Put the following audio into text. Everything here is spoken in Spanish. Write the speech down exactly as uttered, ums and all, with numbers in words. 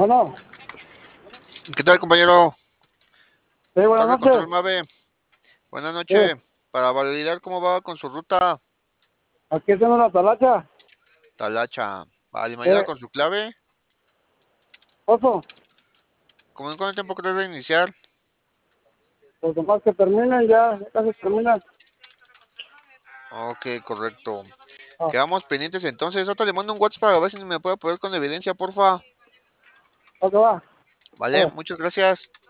Bueno, ¿Qué tal, compañero? sí, buenas Torre Control noches. Mave. Buenas Sí, noches. Para validar cómo va con su ruta, aquí tengo una talacha. Talacha. Vale, Sí, mañana con su clave. oso, ¿Cómo en cuánto tiempo crees de iniciar? pues nomás que terminen ya, ya casi terminan. Ok, correcto. Ah, Quedamos pendientes entonces. Ahorita le mando un WhatsApp para ver si me puede apoyar con evidencia, porfa. ¿dónde va? Vale, Eh. muchas gracias.